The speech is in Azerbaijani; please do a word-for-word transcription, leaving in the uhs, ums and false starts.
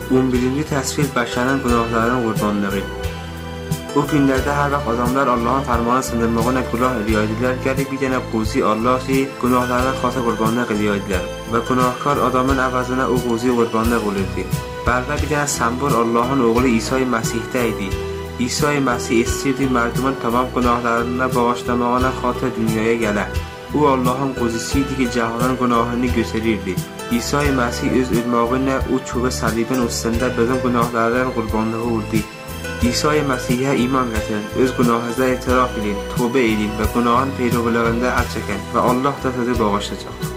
on birinci təsvir bəşərin günahlarının qurbanlığı. Bu günlərdə hər vaxt adamlar Allahın fərmanı sındırmağına günah eləyərdilər, gəlib bir dənə quzi Allah ki, günahlarına xasa qurbanlıq eləyərdilər və günahkar adamın əvəzinə o quzi qurbanlıq olurdu. Bəlkə bir dənə səmbol Allahın oğlu İsa Məsihdə idi. İsa Məsih istəyirdi mərdumun tamam günahlarına bağışlamağına xatir dünyaya gələ. O Allahın quzisi idi ki, cəhanın günahını göstərirdi. İsa Məsih öz ölmağıyla o çubuğu səlibin üstündə bizim günahlardan qurbanlığı oldu. İsa Məsihə iman gətirin, öz günahınızı etiraf edin, tövbə edin və günahın peyrovilərində əl çəkin və Allah da sizi bağışlayacaq.